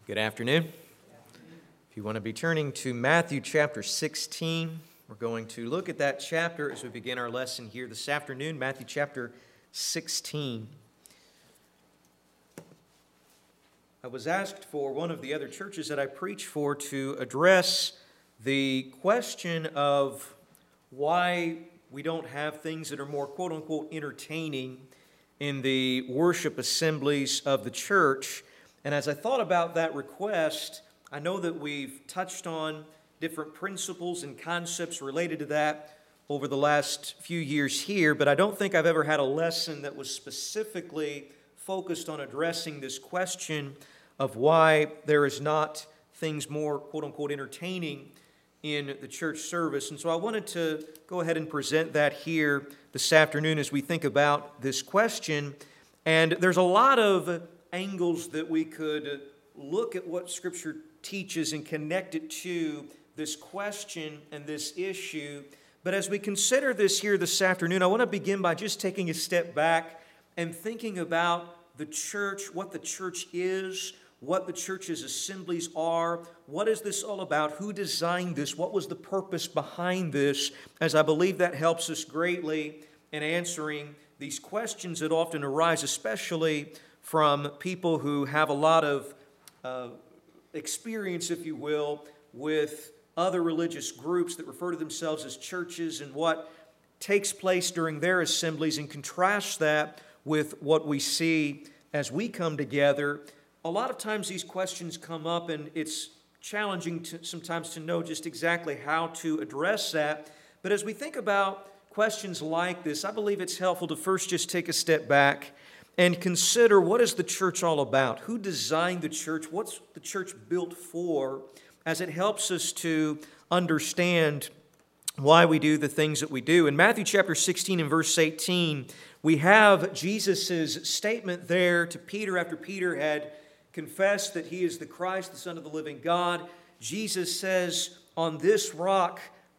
Good afternoon. If you want to be turning to Matthew chapter 16, we're going to look at that chapter as we begin our lesson here this afternoon, Matthew chapter 16. I was asked for one of the other churches that I preach for to address the question of why we don't have things that are more quote-unquote entertaining in the worship assemblies of the church. And as I thought about that request, I know that we've touched on different principles and concepts related to that over the last few years here, but I don't think I've ever had a lesson that was specifically focused on addressing this question of why there is not things more quote-unquote entertaining in the church service. And so I wanted to go ahead and present that here this afternoon as we think about this question. And there's a lot of angles that we could look at what Scripture teaches and connect it to this question and this issue. But as we consider this here this afternoon, I want to begin by just taking a step back and thinking about the church, what the church is, what the church's assemblies are, what is this all about, who designed this, what was the purpose behind this, as I believe that helps us greatly in answering these questions that often arise, especially from people who have a lot of experience, if you will, with other religious groups that refer to themselves as churches and what takes place during their assemblies, and contrast that with what we see as we come together. A lot of times these questions come up, and it's challenging sometimes to know just exactly how to address that. But as we think about questions like this, I believe it's helpful to first just take a step back and consider, what is the church all about? Who designed the church? What's the church built for? As it helps us to understand why we do the things that we do. In Matthew chapter 16 and verse 18, we have Jesus' statement there to Peter after Peter had confessed that he is the Christ, the Son of the living God. Jesus says, "On this rock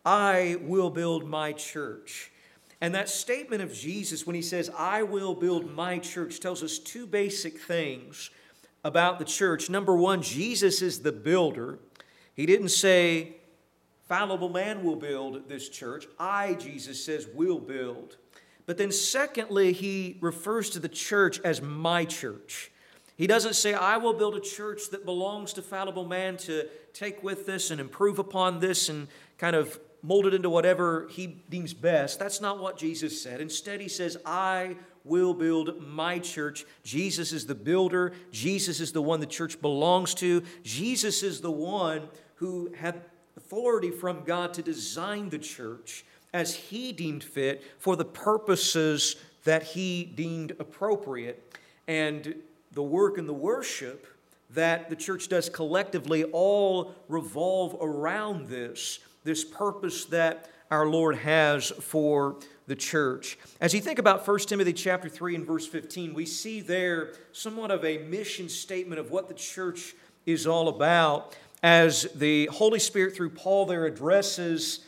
I will build my church." And that statement of Jesus, when he says, "I will build my church," tells us two basic things about the church. Number one, Jesus is the builder. He didn't say, "Fallible man will build this church." I, Jesus says, will build. But then secondly, he refers to the church as my church. He doesn't say, "I will build a church that belongs to fallible man to take with this and improve upon this and kind of mold it into whatever he deems best." That's not what Jesus said. Instead, he says, "I will build my church." Jesus is the builder. Jesus is the one the church belongs to. Jesus is the one who had authority from God to design the church as he deemed fit for the purposes that he deemed appropriate. And the work and the worship that the church does collectively all revolve around this purpose that our Lord has for the church. As you think about 1 Timothy chapter 3 and verse 15, we see there somewhat of a mission statement of what the church is all about, as the Holy Spirit through Paul there references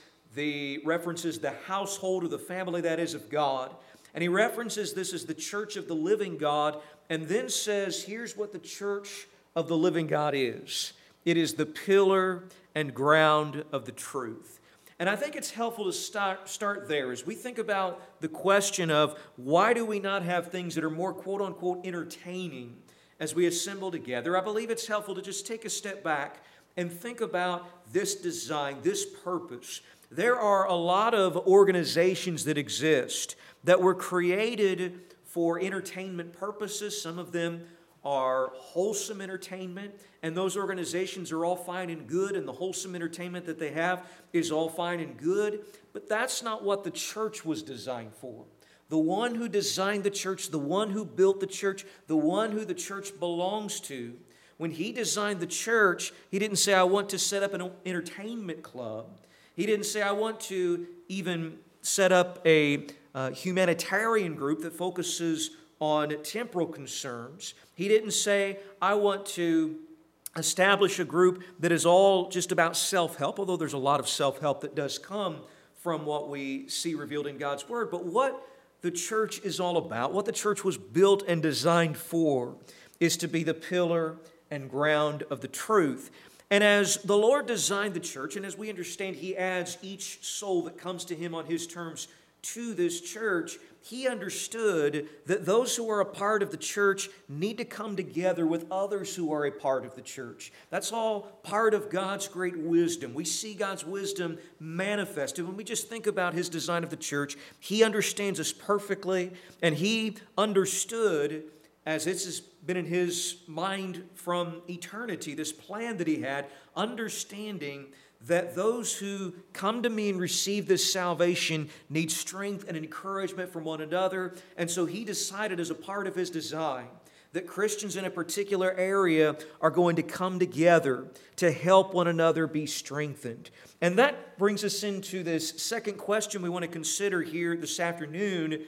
the household or the family that is of God. And he references this as the church of the living God, and then says, here's what the church of the living God is. It is the pillar and ground of the truth. And I think it's helpful to start there as we think about the question of why do we not have things that are more quote-unquote entertaining as we assemble together. I believe it's helpful to just take a step back and think about this design, this purpose. There are a lot of organizations that exist that were created for entertainment purposes. Some of them are wholesome entertainment, and those organizations are all fine and good, and the wholesome entertainment that they have is all fine and good, but that's not what the church was designed for. The one who designed the church, the one who built the church, the one who the church belongs to, when he designed the church, he didn't say, "I want to set up an entertainment club." He didn't say, "I want to even set up a humanitarian group that focuses on temporal concerns." He didn't say, "I want to establish a group that is all just about self-help," although there's a lot of self-help that does come from what we see revealed in God's Word. But what the church is all about, what the church was built and designed for, is to be the pillar and ground of the truth. And as the Lord designed the church, and as we understand He adds each soul that comes to Him on His terms to this church, He understood that those who are a part of the church need to come together with others who are a part of the church. That's all part of God's great wisdom. We see God's wisdom manifested when we just think about His design of the church. He understands us perfectly, and He understood, as this has been in His mind from eternity, this plan that He had, understanding that those who come to me and receive this salvation need strength and encouragement from one another. And so He decided, as a part of His design, that Christians in a particular area are going to come together to help one another be strengthened. And that brings us into this second question we want to consider here this afternoon.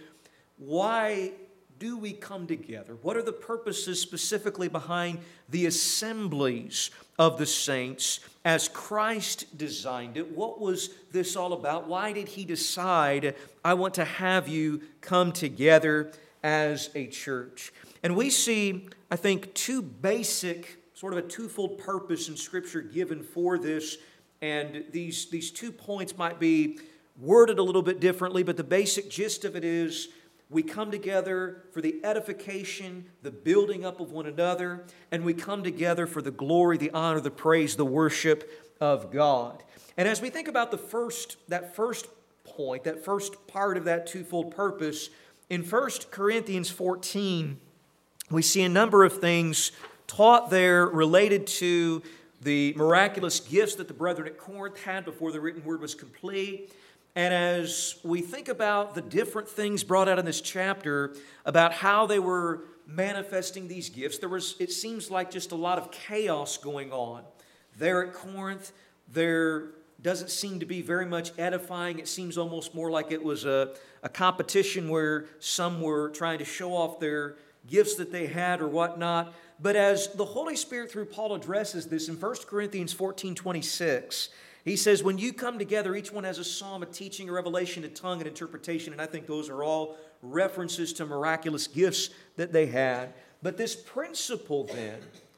Why do we come together? What are the purposes specifically behind the assemblies of the saints as Christ designed it? What was this all about? Why did He decide, I want to have you come together as a church? And we see, I think, two basic, sort of a twofold purpose in Scripture given for this. And these 2 points might be worded a little bit differently, but the basic gist of it is, we come together for the edification, the building up of one another, and we come together for the glory, the honor, the praise, the worship of God. And as we think about that first point, that first part of that twofold purpose, in 1 Corinthians 14, we see a number of things taught there related to the miraculous gifts that the brethren at Corinth had before the written word was complete. And as we think about the different things brought out in this chapter about how they were manifesting these gifts, it seems like just a lot of chaos going on. There at Corinth, there doesn't seem to be very much edifying. It seems almost more like it was a competition where some were trying to show off their gifts that they had or whatnot. But as the Holy Spirit through Paul addresses this in 1 Corinthians 14:26, he says, when you come together, each one has a psalm, a teaching, a revelation, a tongue, an interpretation. And I think those are all references to miraculous gifts that they had. But this principle then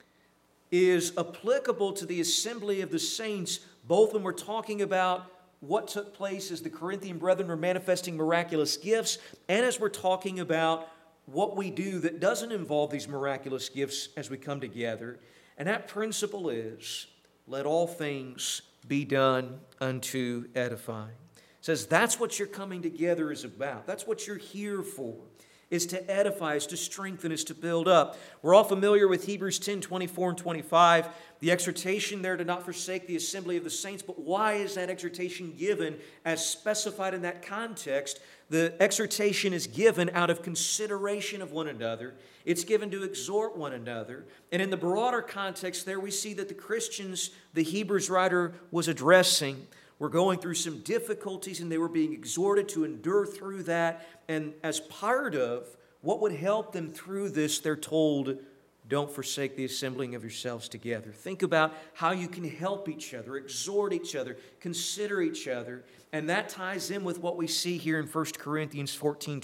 is applicable to the assembly of the saints, both when we're talking about what took place as the Corinthian brethren were manifesting miraculous gifts, and as we're talking about what we do that doesn't involve these miraculous gifts as we come together. And that principle is, let all things be done unto edifying. It says that's what your coming together is about. That's what you're here for, is to edify, is to strengthen, is to build up. We're all familiar with Hebrews 10:24 and 25, the exhortation there to not forsake the assembly of the saints. But why is that exhortation given as specified in that context? The exhortation is given out of consideration of one another. It's given to exhort one another. And in the broader context there, we see that the Christians, the Hebrews writer was addressing, were going through some difficulties, and they were being exhorted to endure through that. And as part of what would help them through this, they're told, don't forsake the assembling of yourselves together. Think about how you can help each other, exhort each other, consider each other. And that ties in with what we see here in 1 Corinthians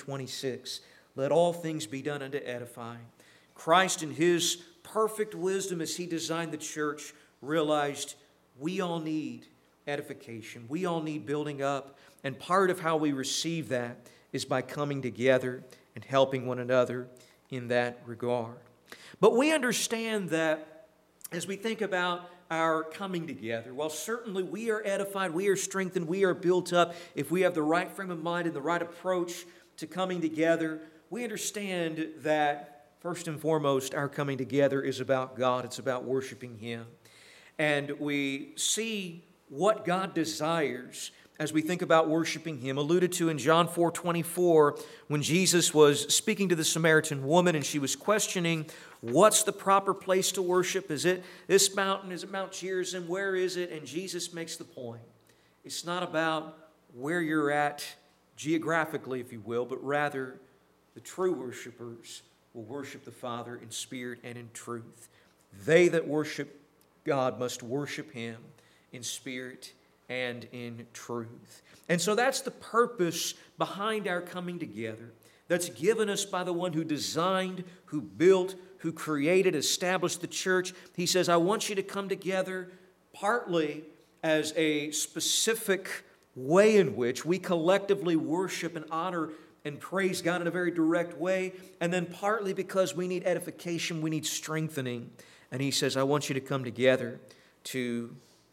14:26. Let all things be done unto edifying. Christ, in His perfect wisdom as He designed the church, realized we all need edification. We all need building up. And part of how we receive that is by coming together and helping one another in that regard. But we understand that as we think about our coming together, while certainly we are edified, we are strengthened, we are built up, if we have the right frame of mind and the right approach to coming together, we understand that first and foremost, our coming together is about God. It's about worshiping Him. And we see what God desires as we think about worshiping Him, alluded to in John 4:24, when Jesus was speaking to the Samaritan woman and she was questioning, what's the proper place to worship? Is it this mountain? Is it Mount Gerizim? Where is it? And Jesus makes the point. It's not about where you're at geographically, if you will, but rather the true worshipers will worship the Father in spirit and in truth. They that worship God must worship Him in spirit and in truth. And so that's the purpose behind our coming together. That's given us by the one who designed, who built, who created, established the church. He says, I want you to come together partly as a specific way in which we collectively worship and honor and praise God in a very direct way, and then partly because we need edification, we need strengthening. And he says, I want you to come together to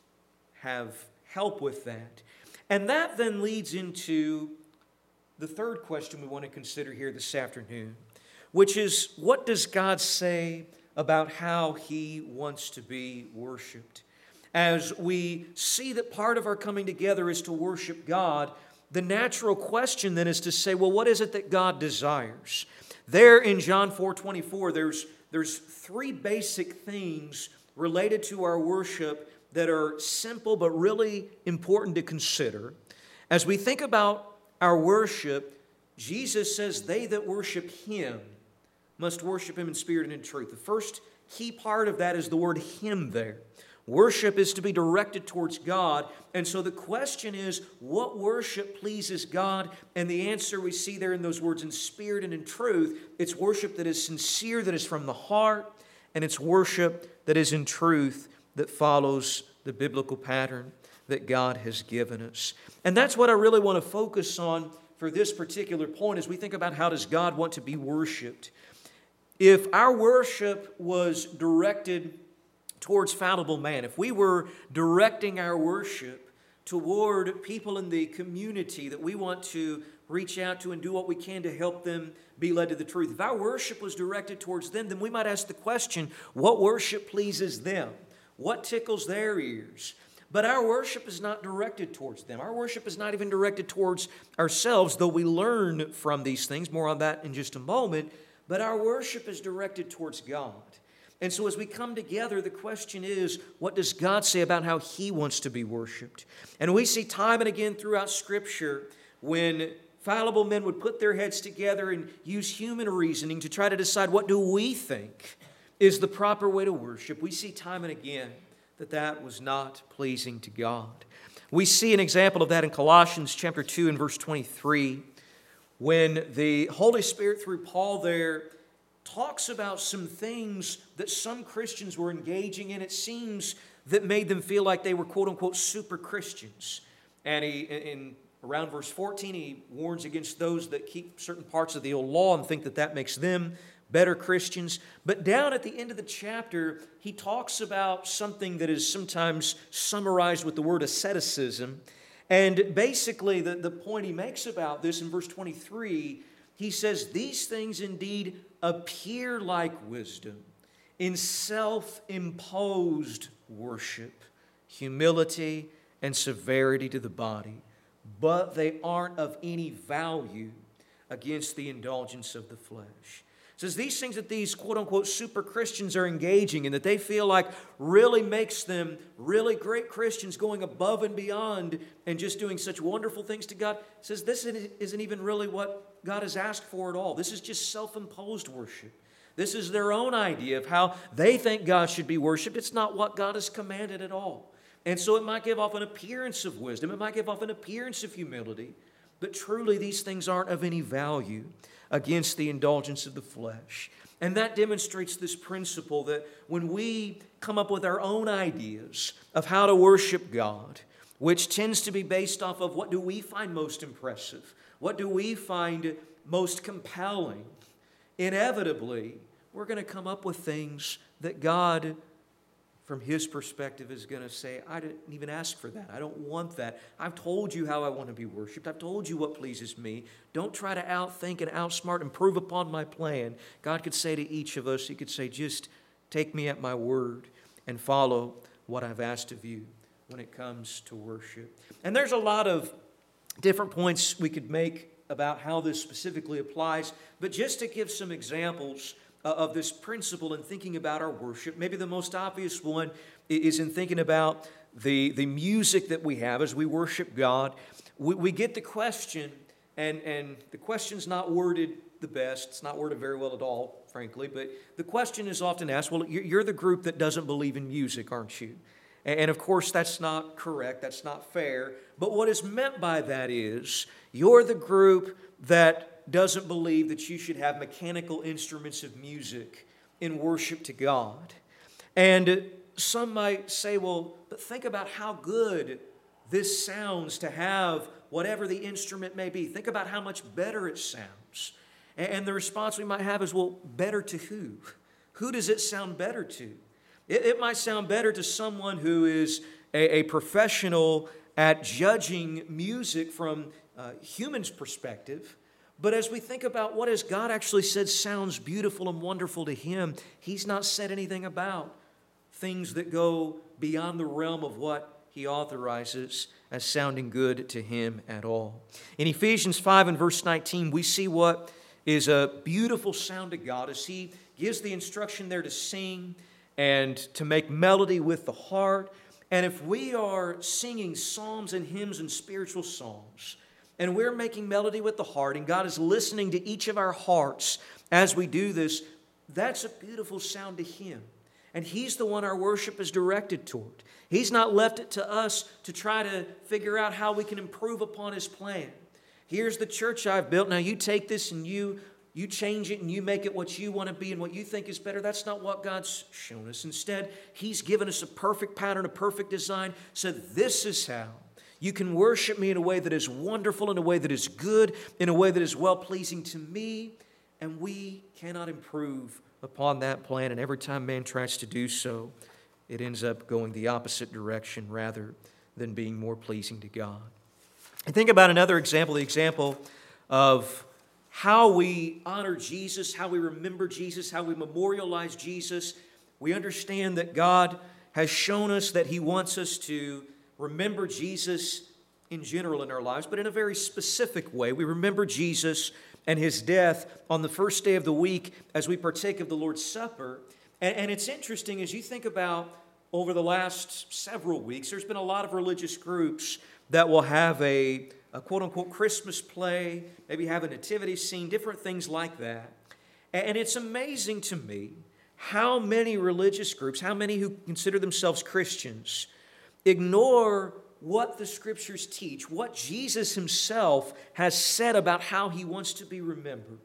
have help with that. And that then leads into the third question we want to consider here this afternoon, which is, what does God say about how He wants to be worshiped? As we see that part of our coming together is to worship God, the natural question then is to say, well, what is it that God desires? There in John 4:24, there's three basic things related to our worship that are simple but really important to consider. As we think about our worship, Jesus says they that worship Him must worship Him in spirit and in truth. The first key part of that is the word Him there. Worship is to be directed towards God. And so the question is, what worship pleases God? And the answer we see there in those words, in spirit and in truth. It's worship that is sincere, that is from the heart, and it's worship that is in truth, that follows the biblical pattern that God has given us. And that's what I really want to focus on for this particular point as we think about how does God want to be worshiped. If our worship was directed towards fallible man, if we were directing our worship toward people in the community that we want to reach out to and do what we can to help them be led to the truth, if our worship was directed towards them, then we might ask the question, what worship pleases them? What tickles their ears? But our worship is not directed towards them. Our worship is not even directed towards ourselves, though we learn from these things. More on that in just a moment. But our worship is directed towards God. And so as we come together, the question is, what does God say about how He wants to be worshiped? And we see time and again throughout Scripture when fallible men would put their heads together and use human reasoning to try to decide what do we think is the proper way to worship. We see time and again that that was not pleasing to God. We see an example of that in Colossians chapter 2 and verse 23, when the Holy Spirit through Paul there talks about some things that some Christians were engaging in. It seems that made them feel like they were quote-unquote super Christians. And in around verse 14, he warns against those that keep certain parts of the old law and think that that makes them better Christians. But down at the end of the chapter, he talks about something that is sometimes summarized with the word asceticism. And basically, the point he makes about this in verse 23, he says, these things indeed appear like wisdom in self-imposed worship, humility and severity to the body, but they aren't of any value against the indulgence of the flesh. It says these things that these quote-unquote super Christians are engaging in, that they feel like really makes them really great Christians, going above and beyond and just doing such wonderful things to God, says this isn't even really what God has asked for at all. This is just self-imposed worship. This is their own idea of how they think God should be worshiped. It's not what God has commanded at all. And so it might give off an appearance of wisdom. It might give off an appearance of humility. But truly these things aren't of any value against the indulgence of the flesh. And that demonstrates this principle that when we come up with our own ideas of how to worship God, which tends to be based off of what do we find most impressive, what do we find most compelling, inevitably we're going to come up with things that God, from His perspective, is going to say, I didn't even ask for that. I don't want that. I've told you how I want to be worshiped. I've told you what pleases me. Don't try to outthink and outsmart, improve upon my plan. God could say to each of us, He could say, just take me at my word and follow what I've asked of you when it comes to worship. And there's a lot of different points we could make about how this specifically applies, but just to give some examples of this principle in thinking about our worship, maybe the most obvious one is in thinking about the music that we have as we worship God. We get the question, and the question's not worded the best. It's not worded very well at all, frankly, but the question is often asked, well, you're the group that doesn't believe in music, aren't you? And of course, that's not correct. That's not fair. But what is meant by that is you're the group that doesn't believe that you should have mechanical instruments of music in worship to God. And some might say, well, but think about how good this sounds to have whatever the instrument may be. Think about how much better it sounds. And the response we might have is, well, better to who? Who does it sound better to? It might sound better to someone who is a professional at judging music from humans' perspective. But as we think about what has God actually said sounds beautiful and wonderful to Him, He's not said anything about things that go beyond the realm of what He authorizes as sounding good to Him at all. In Ephesians 5 and verse 19, we see what is a beautiful sound to God as He gives the instruction there to sing and to make melody with the heart. And if we are singing psalms and hymns and spiritual songs, and we're making melody with the heart, and God is listening to each of our hearts as we do this, that's a beautiful sound to Him. And He's the one our worship is directed toward. He's not left it to us to try to figure out how we can improve upon His plan. Here's the church I've built. Now you take this and you change it and you make it what you want to be and what you think is better. That's not what God's shown us. Instead, He's given us a perfect pattern, a perfect design, said this is how you can worship Me in a way that is wonderful, in a way that is good, in a way that is well-pleasing to Me. And we cannot improve upon that plan. And every time man tries to do so, it ends up going the opposite direction rather than being more pleasing to God. And think about another example, the example of how we honor Jesus, how we remember Jesus, how we memorialize Jesus. We understand that God has shown us that He wants us to remember Jesus in general in our lives, but in a very specific way. We remember Jesus and His death on the first day of the week as we partake of the Lord's Supper. And it's interesting as you think about over the last several weeks, there's been a lot of religious groups that will have a quote-unquote Christmas play, maybe have a nativity scene, different things like that. And it's amazing to me how many religious groups, how many who consider themselves Christians, ignore what the Scriptures teach, what Jesus Himself has said about how He wants to be remembered,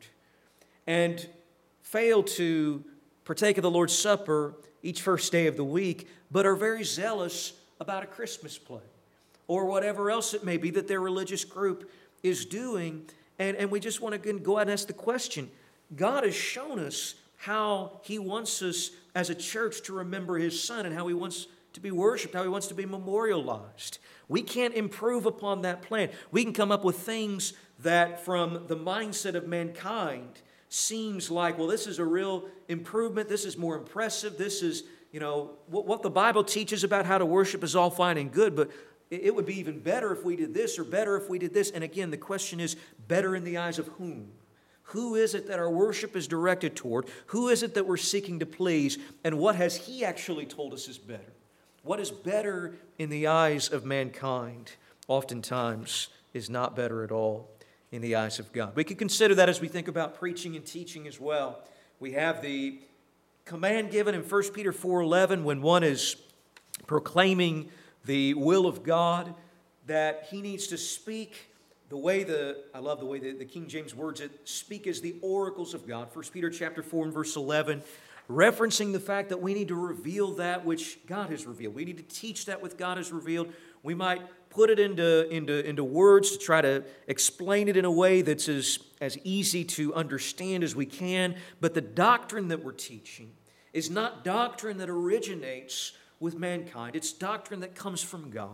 and fail to partake of the Lord's Supper each first day of the week, but are very zealous about a Christmas play or whatever else it may be that their religious group is doing. And we just want to go out and ask the question, God has shown us how He wants us as a church to remember His Son and how He wants to be worshiped, how He wants to be memorialized. We can't improve upon that plan. We can come up with things that from the mindset of mankind seems like, well, this is a real improvement, this is more impressive, this is, what the Bible teaches about how to worship is all fine and good, but it would be even better if we did this or better if we did this. And again, the question is, better in the eyes of whom? Who is it that our worship is directed toward? Who is it that we're seeking to please? And what has He actually told us is better? What is better in the eyes of mankind oftentimes is not better at all in the eyes of God. We can consider that as we think about preaching and teaching as well. We have the command given in 1 Peter 4:11 when one is proclaiming the will of God, that he needs to speak the way I love the way the King James words it, speak as the oracles of God. 1 Peter chapter 4 and verse 11, referencing the fact that we need to reveal that which God has revealed. We need to teach that which God has revealed. We might put it into words to try to explain it in a way that's as easy to understand as we can. But the doctrine that we're teaching is not doctrine that originates with mankind. It's doctrine that comes from God.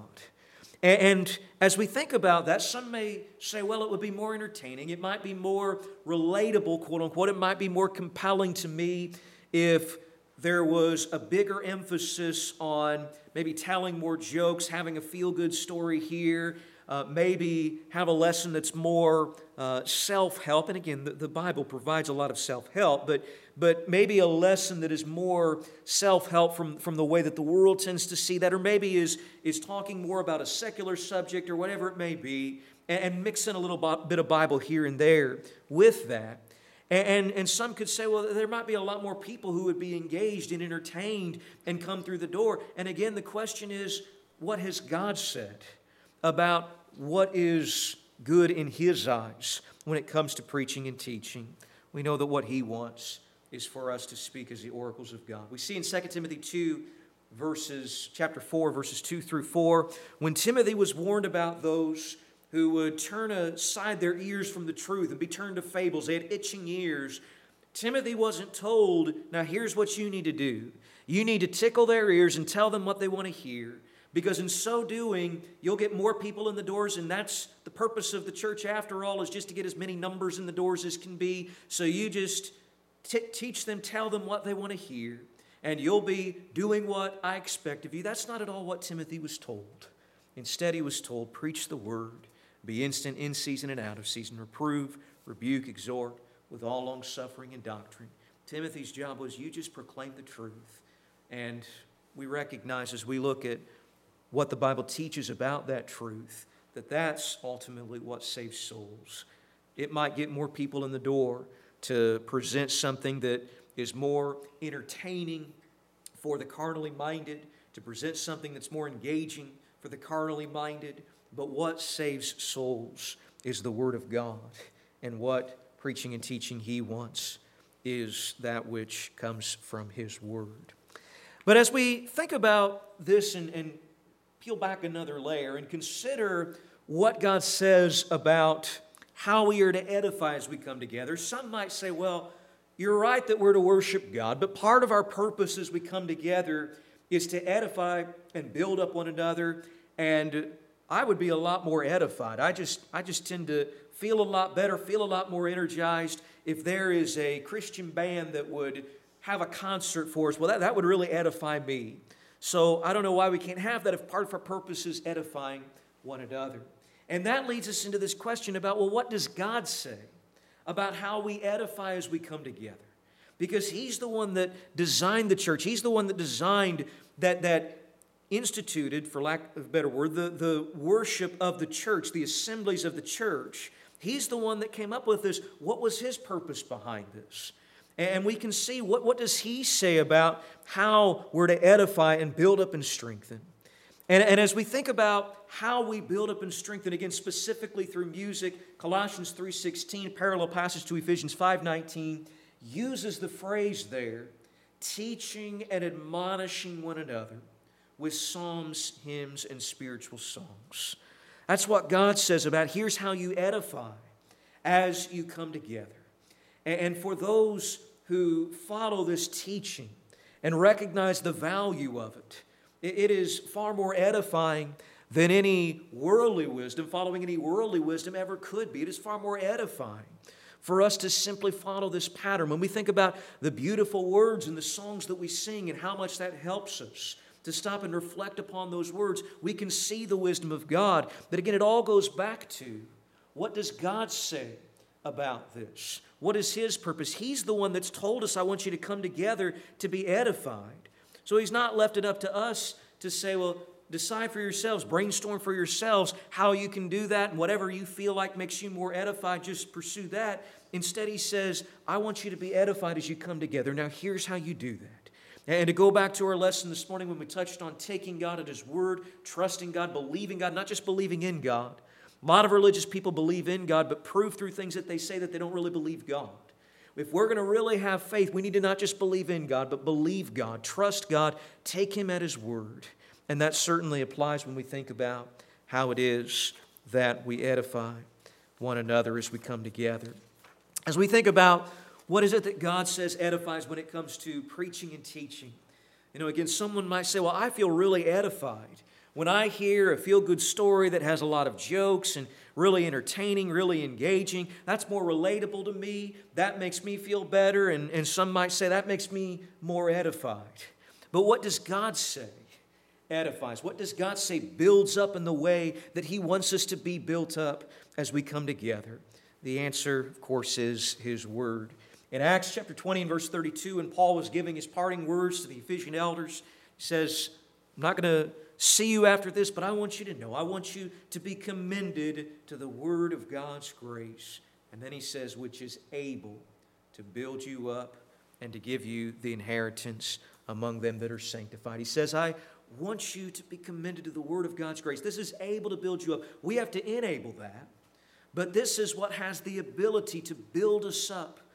And as we think about that, some may say, well, it would be more entertaining. It might be more relatable, quote unquote. It might be more compelling to me if there was a bigger emphasis on maybe telling more jokes, having a feel-good story here, maybe have a lesson that's more self-help. And again, the Bible provides a lot of self-help, but maybe a lesson that is more self-help from the way that the world tends to see that, or maybe is talking more about a secular subject or whatever it may be, and mix in a little bit of Bible here and there with that. And some could say, well, there might be a lot more people who would be engaged and entertained and come through the door. And again, the question is, what has God said about what is good in His eyes when it comes to preaching and teaching? We know that what He wants is for us to speak as the oracles of God. We see in 2 Timothy 2, chapter 4, verses 2 through 4, when Timothy was warned about those who would turn aside their ears from the truth and be turned to fables. They had itching ears. Timothy wasn't told, now here's what you need to do. You need to tickle their ears and tell them what they want to hear. Because in so doing, you'll get more people in the doors, and that's the purpose of the church after all, is just to get as many numbers in the doors as can be. So you just teach them, tell them what they want to hear, and you'll be doing what I expect of you. That's not at all what Timothy was told. Instead, he was told, preach the word, be instant in season and out of season, reprove, rebuke, exhort with all long-suffering and doctrine. Timothy's job was, you just proclaim the truth. And we recognize as we look at what the Bible teaches about that truth, that that's ultimately what saves souls. It might get more people in the door to present something that is more entertaining for the carnally minded, to present something that's more engaging for the carnally minded. But what saves souls is the Word of God. And what preaching and teaching He wants is that which comes from His Word. But as we think about this and peel back another layer and consider what God says about how we are to edify as we come together, some might say, well, you're right that we're to worship God, but part of our purpose as we come together is to edify and build up one another, and I would be a lot more edified. I just tend to feel a lot better, feel a lot more energized if there is a Christian band that would have a concert for us. Well, that would really edify me. So I don't know why we can't have that if part of our purpose is edifying one another. And that leads us into this question about, well, what does God say about how we edify as we come together? Because He's the one that designed the church. He's the one that designed that instituted, for lack of a better word, the worship of the church, the assemblies of the church. He's the one that came up with this. What was His purpose behind this? And we can see what does He say about how we're to edify and build up and strengthen. And as we think about how we build up and strengthen, again, specifically through music, Colossians 3:16, parallel passage to Ephesians 5:19, uses the phrase there, teaching and admonishing one another with psalms, hymns, and spiritual songs. That's what God says about here's how you edify as you come together. And for those who follow this teaching and recognize the value of it, it is far more edifying than any worldly wisdom, following any worldly wisdom ever could be. It is far more edifying for us to simply follow this pattern. When we think about the beautiful words and the songs that we sing and how much that helps us to stop and reflect upon those words, we can see the wisdom of God. But again, it all goes back to, what does God say about this? What is His purpose? He's the one that's told us, I want you to come together to be edified. So He's not left it up to us to say, well, decide for yourselves, brainstorm for yourselves how you can do that, and whatever you feel like makes you more edified, just pursue that. Instead, He says, I want you to be edified as you come together. Now, here's how you do that. And to go back to our lesson this morning when we touched on taking God at His word, trusting God, believing God, not just believing in God. A lot of religious people believe in God, but prove through things that they say that they don't really believe God. If we're going to really have faith, we need to not just believe in God, but believe God, trust God, take Him at His word. And that certainly applies when we think about how it is that we edify one another as we come together. As we think about what is it that God says edifies when it comes to preaching and teaching. Again, someone might say, well, I feel really edified when I hear a feel-good story that has a lot of jokes and really entertaining, really engaging. That's more relatable to me. That makes me feel better. And some might say that makes me more edified. But what does God say edifies? What does God say builds up in the way that He wants us to be built up as we come together? The answer, of course, is His Word. In Acts chapter 20 and verse 32, when Paul was giving his parting words to the Ephesian elders, he says, I'm not going to see you after this, but I want you to know, I want you to be commended to the word of God's grace. And then he says, which is able to build you up and to give you the inheritance among them that are sanctified. He says, I want you to be commended to the word of God's grace. This is able to build you up. We have to enable that. But this is what has the ability to build us up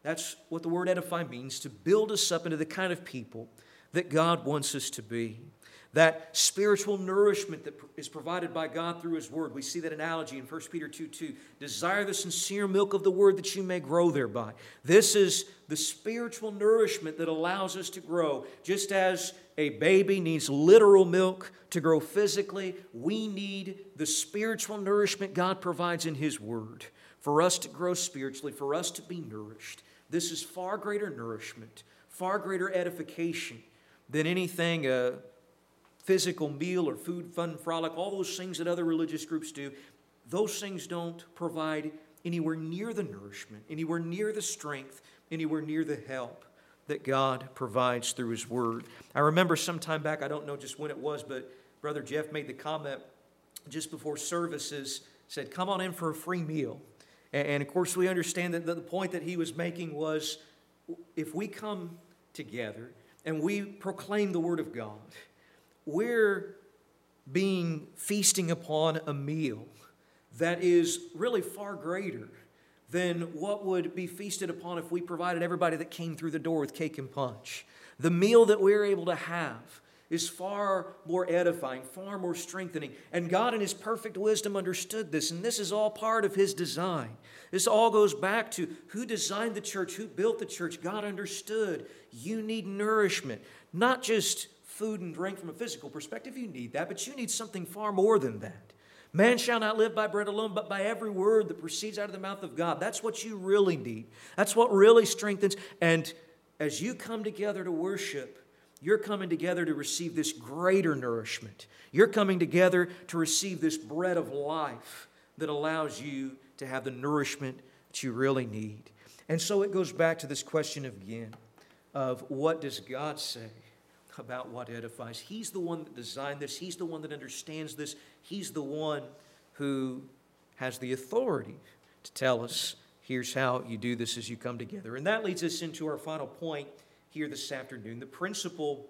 That's what the word edify means, to build us up into the kind of people that God wants us to be. That spiritual nourishment that is provided by God through His Word. We see that analogy in 1 Peter 2:2. Desire the sincere milk of the Word that you may grow thereby. This is the spiritual nourishment that allows us to grow. Just as a baby needs literal milk to grow physically, we need the spiritual nourishment God provides in His Word for us to grow spiritually, for us to be nourished. This is far greater nourishment, far greater edification than anything physical meal or food, fun, frolic, all those things that other religious groups do. Those things don't provide anywhere near the nourishment, anywhere near the strength, anywhere near the help that God provides through His Word. I remember some time back, I don't know just when it was, but Brother Jeff made the comment just before services, said, come on in for a free meal. And of course we understand that the point that he was making was, if we come together and we proclaim the Word of God, we're feasting upon a meal that is really far greater than what would be feasted upon if we provided everybody that came through the door with cake and punch. The meal that we're able to have is far more edifying, far more strengthening. And God in His perfect wisdom understood this, and this is all part of His design. This all goes back to who designed the church, who built the church. God understood you need nourishment, not just food and drink from a physical perspective. You need that, but you need something far more than that. Man shall not live by bread alone, but by every word that proceeds out of the mouth of God. That's what you really need. That's what really strengthens. And as you come together to worship, you're coming together to receive this greater nourishment. You're coming together to receive this bread of life that allows you to have the nourishment that you really need. And so it goes back to this question again of what does God say about what edifies? He's the one that designed this. He's the one that understands this. He's the one who has the authority to tell us, here's how you do this as you come together. And that leads us into our final point here this afternoon, the principle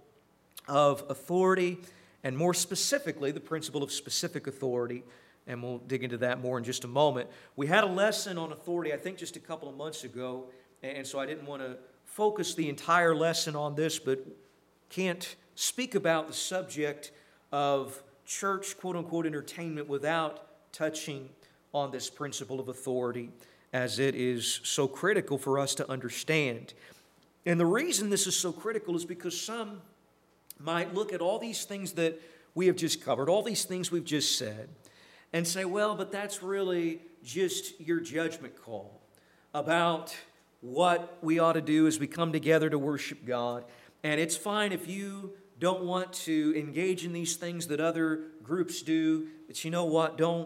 of authority, and more specifically, the principle of specific authority. And we'll dig into that more in just a moment. We had a lesson on authority, I think, just a couple of months ago, and so I didn't want to focus the entire lesson on this, but can't speak about the subject of church, quote-unquote, entertainment without touching on this principle of authority, as it is so critical for us to understand. And the reason this is so critical is because some might look at all these things that we have just covered, all these things we've just said, and say, well, but that's really just your judgment call about what we ought to do as we come together to worship God. And it's fine if you don't want to engage in these things that other groups do, but you know what? Don't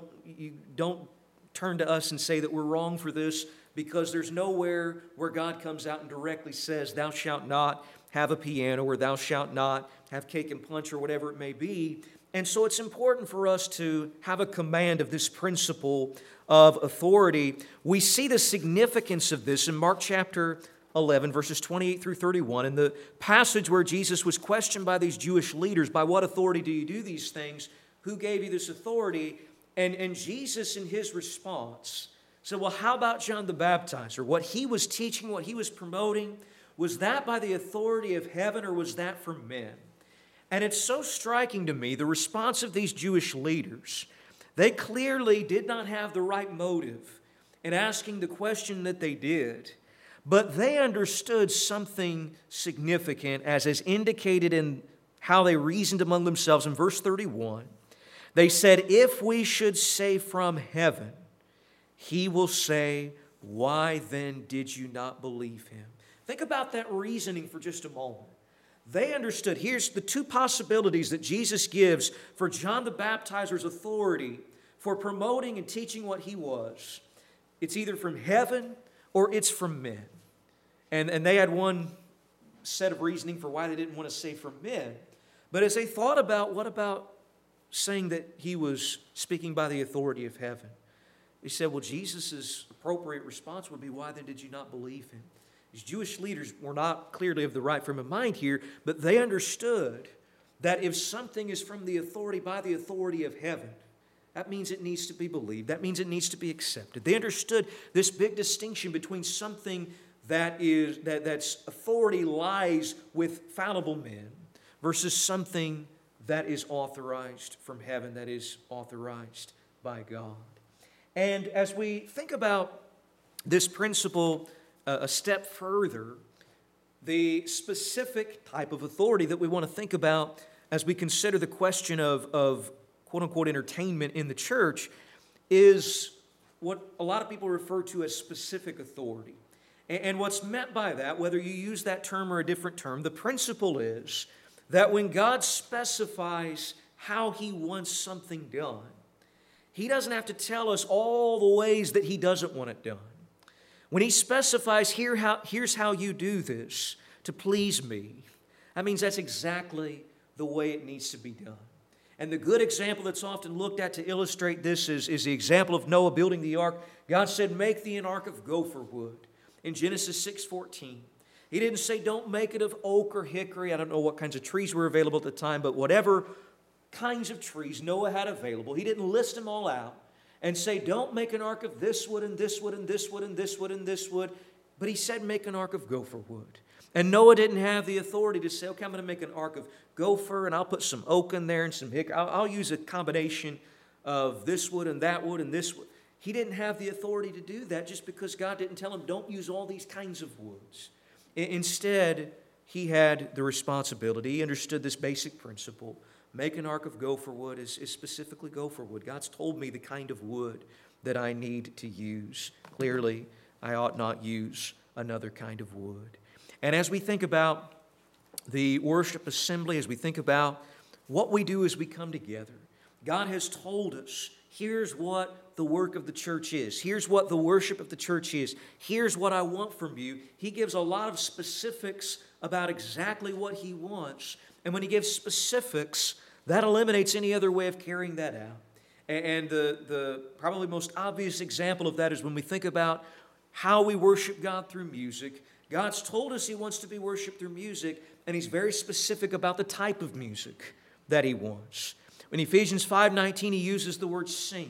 turn to us and say that we're wrong for this, because there's nowhere where God comes out and directly says, thou shalt not have a piano, or thou shalt not have cake and punch, or whatever it may be. And so it's important for us to have a command of this principle of authority. We see the significance of this in Mark chapter 11, verses 28 through 31, in the passage where Jesus was questioned by these Jewish leaders, by what authority do you do these things? Who gave you this authority? And Jesus, in His response, said, well, how about John the Baptizer? What he was teaching, what he was promoting, was that by the authority of heaven, or was that from men? And it's so striking to me, the response of these Jewish leaders. They clearly did not have the right motive in asking the question that they did. But they understood something significant, as is indicated in how they reasoned among themselves in verse 31. They said, if we should say from heaven, He will say, why then did you not believe Him? Think about that reasoning for just a moment. They understood, here's the two possibilities that Jesus gives for John the Baptizer's authority for promoting and teaching what he was. It's either from heaven or it's from men. And they had one set of reasoning for why they didn't want to say from men. But as they thought about, what about saying that he was speaking by the authority of heaven? He said, well, Jesus' appropriate response would be, why then did you not believe Him? These Jewish leaders were not clearly of the right frame of mind here, but they understood that if something is from the authority, by the authority of heaven, that means it needs to be believed. That means it needs to be accepted. They understood this big distinction between something that's authority lies with fallible men versus something that is authorized from heaven, that is authorized by God. And as we think about this principle a step further, the specific type of authority that we want to think about as we consider the question of quote-unquote entertainment in the church is what a lot of people refer to as specific authority. And what's meant by that, whether you use that term or a different term, the principle is that when God specifies how He wants something done, He doesn't have to tell us all the ways that He doesn't want it done. When He specifies, here's how you do this to please me, that means that's exactly the way it needs to be done. And the good example that's often looked at to illustrate this is the example of Noah building the ark. God said, make thee an ark of gopher wood in Genesis 6:14. He didn't say, don't make it of oak or hickory. I don't know what kinds of trees were available at the time, but whatever kinds of trees Noah had available, he didn't list them all out and say, don't make an ark of this wood and this wood and this wood and this wood and this wood. But he said, make an ark of gopher wood. And Noah didn't have the authority to say, okay, I'm going to make an ark of gopher and I'll put some oak in there and some hickory. I'll use a combination of this wood and that wood and this wood. He didn't have the authority to do that just because God didn't tell him, don't use all these kinds of woods. Instead, he had the responsibility. He understood this basic principle. Make an ark of gopher wood is specifically gopher wood. God's told me the kind of wood that I need to use. Clearly, I ought not use another kind of wood. And as we think about the worship assembly, as we think about what we do as we come together, God has told us, here's what the work of the church is. Here's what the worship of the church is. Here's what I want from you. He gives a lot of specifics about exactly what He wants. And when He gives specifics, that eliminates any other way of carrying that out. And the probably most obvious example of that is when we think about how we worship God through music. God's told us He wants to be worshiped through music, and He's very specific about the type of music that He wants. In Ephesians 5:19, He uses the word sing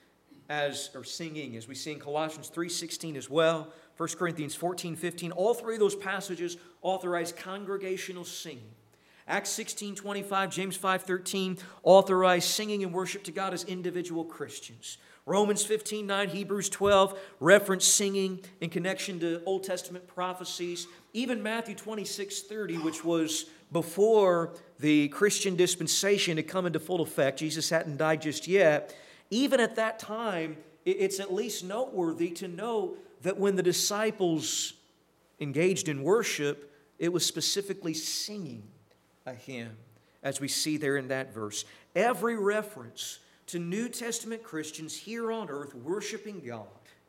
singing, as we see in Colossians 3:16 as well, 1 Corinthians 14:15. All three of those passages authorize congregational singing. Acts 16:25, James 5:13 authorize singing and worship to God as individual Christians. Romans 15:9, Hebrews 12 reference singing in connection to Old Testament prophecies. Even Matthew 26:30, which was before the Christian dispensation had come into full effect, Jesus hadn't died just yet. Even at that time, it's at least noteworthy to know that when the disciples engaged in worship, it was specifically singing a hymn, as we see there in that verse. Every reference to New Testament Christians here on earth worshiping God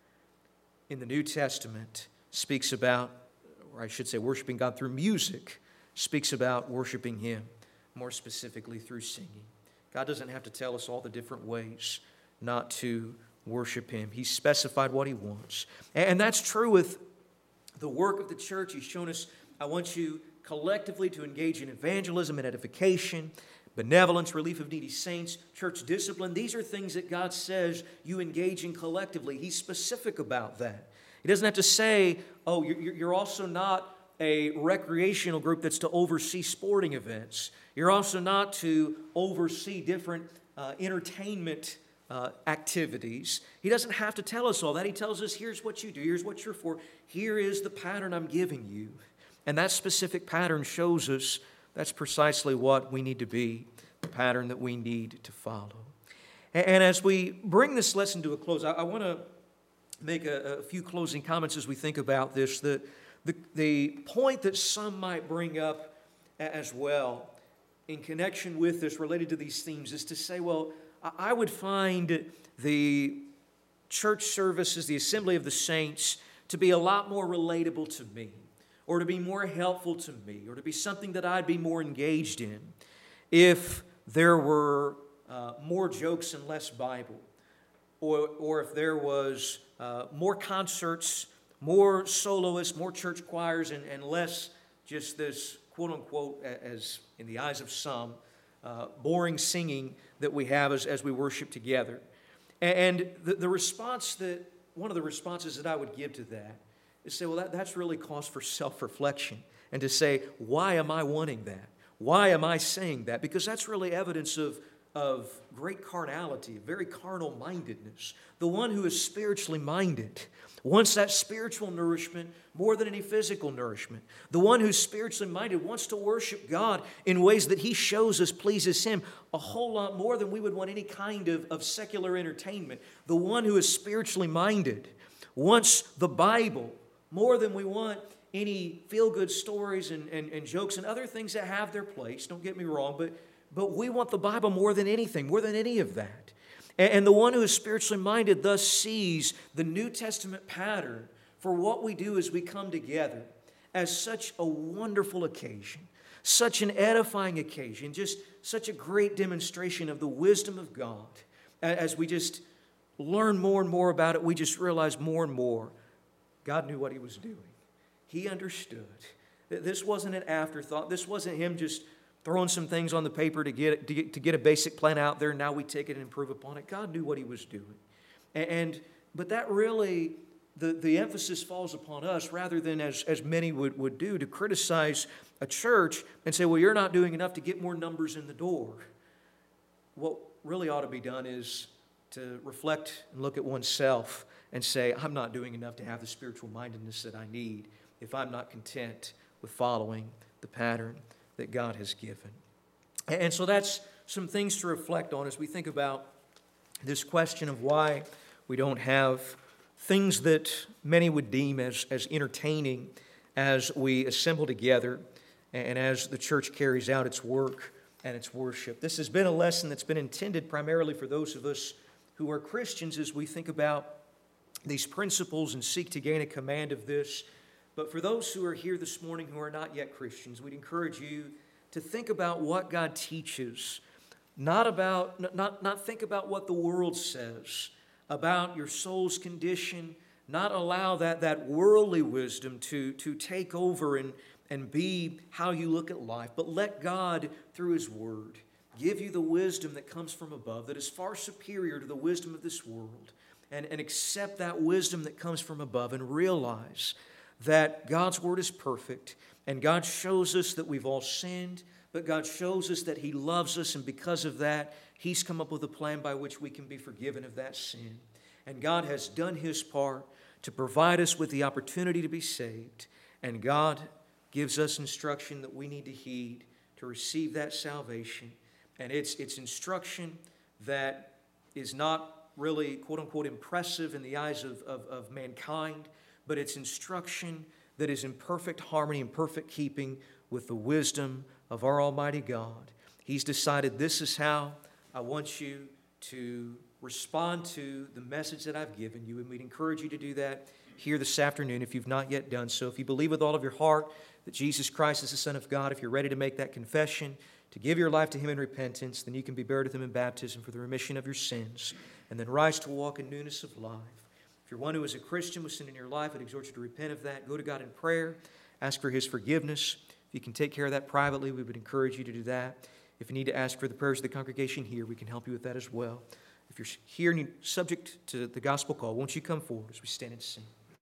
in the New Testament speaks about, or I should say worshiping God through music, speaks about worshiping Him, more specifically through singing. God doesn't have to tell us all the different ways not to worship Him. He's specified what He wants. And that's true with the work of the church. He's shown us, I want you collectively to engage in evangelism and edification, benevolence, relief of needy saints, church discipline. These are things that God says you engage in collectively. He's specific about that. He doesn't have to say, oh, you're also not a recreational group that's to oversee sporting events. You're also not to oversee different entertainment activities. He doesn't have to tell us all that. He tells us, here's what you do, here's what you're for, here is the pattern I'm giving you. And that specific pattern shows us that's precisely what we need to be, the pattern that we need to follow. And as we bring this lesson to a close, I want to make a few closing comments as we think about this. The point that some might bring up as well in connection with this, related to these themes, is to say, well, I would find the church services, the assembly of the saints, to be a lot more relatable to me, or to be more helpful to me, or to be something that I'd be more engaged in if there were more jokes and less Bible, or if there was more concerts, more soloists, more church choirs, and less just this quote-unquote, as in the eyes of some, boring singing that we have as we worship together. And the response one of the responses that I would give to that is say, well, that's really cause for self-reflection. And to say, why am I wanting that? Why am I saying that? Because that's really evidence of great carnality, very carnal mindedness. The one who is spiritually minded wants that spiritual nourishment more than any physical nourishment. The one who's spiritually minded wants to worship God in ways that He shows us pleases Him a whole lot more than we would want any kind of secular entertainment. The one who is spiritually minded wants the Bible more than we want any feel-good stories and jokes and other things that have their place. Don't get me wrong, but we want the Bible more than anything, more than any of that. And the one who is spiritually minded thus sees the New Testament pattern for what we do as we come together as such a wonderful occasion, such an edifying occasion, just such a great demonstration of the wisdom of God. As we just learn more and more about it, we just realize more and more God knew what He was doing. He understood. This wasn't an afterthought. This wasn't Him just throwing some things on the paper to get a basic plan out there, and now we take it and improve upon it. God knew what He was doing. But that really, the emphasis falls upon us rather than, as many would do, to criticize a church and say, well, you're not doing enough to get more numbers in the door. What really ought to be done is to reflect and look at oneself and say, I'm not doing enough to have the spiritual mindedness that I need if I'm not content with following the pattern that God has given. And so that's some things to reflect on as we think about this question of why we don't have things that many would deem as entertaining as we assemble together and as the church carries out its work and its worship. This has been a lesson that's been intended primarily for those of us who are Christians as we think about these principles and seek to gain a command of this. But for those who are here this morning who are not yet Christians, we'd encourage you to think about what God teaches, not think about what the world says about your soul's condition, not allow that worldly wisdom to take over and be how you look at life, but let God, through His Word, give you the wisdom that comes from above, that is far superior to the wisdom of this world, and accept that wisdom that comes from above and realize that God's Word is perfect, and God shows us that we've all sinned, but God shows us that He loves us, and because of that, He's come up with a plan by which we can be forgiven of that sin. And God has done His part to provide us with the opportunity to be saved, and God gives us instruction that we need to heed to receive that salvation. And it's instruction that is not really, quote-unquote, impressive in the eyes of mankind, but it's instruction that is in perfect harmony and perfect keeping with the wisdom of our Almighty God. He's decided this is how I want you to respond to the message that I've given you, and we'd encourage you to do that here this afternoon if you've not yet done so. If you believe with all of your heart that Jesus Christ is the Son of God, if you're ready to make that confession, to give your life to Him in repentance, then you can be buried with Him in baptism for the remission of your sins, and then rise to walk in newness of life. If you're one who is a Christian with sin in your life, I'd exhort you to repent of that. Go to God in prayer. Ask for His forgiveness. If you can take care of that privately, we would encourage you to do that. If you need to ask for the prayers of the congregation here, we can help you with that as well. If you're here and you're subject to the gospel call, won't you come forward as we stand and sing?